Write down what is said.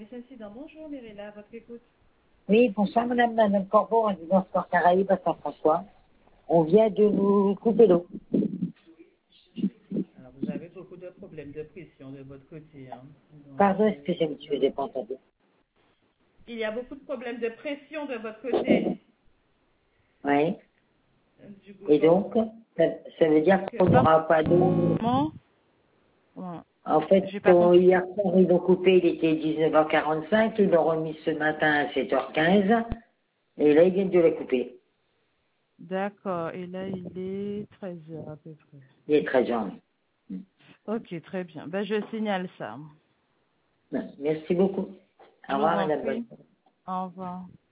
service incident. Bonjour Mirella, votre écoute. Oui, bonsoir Madame Corbeau, résidence Port Caraïbes à Saint-François. On vient de nous couper l'eau. Alors, vous avez beaucoup de problèmes de pression de votre côté. Hein. Donc, Pardon, excusez-moi, je vous ai pas entendu. il y a beaucoup de problèmes de pression de votre côté. Oui. Du coup, Et donc, ça veut dire qu'on n'aura pas d'eau. Comment? Ouais. En fait, J'ai pas compris. hier soir, ils l'ont coupé, il était 19h45, ils l'ont remis ce matin à 7h15, et là, ils viennent de la couper. D'accord. Et là, il est 13 heures à peu près. Il est 13h. Ok, très bien. Ben, je signale ça. Merci beaucoup. Au Je vous revoir en Madame prie. Bonne. Au revoir.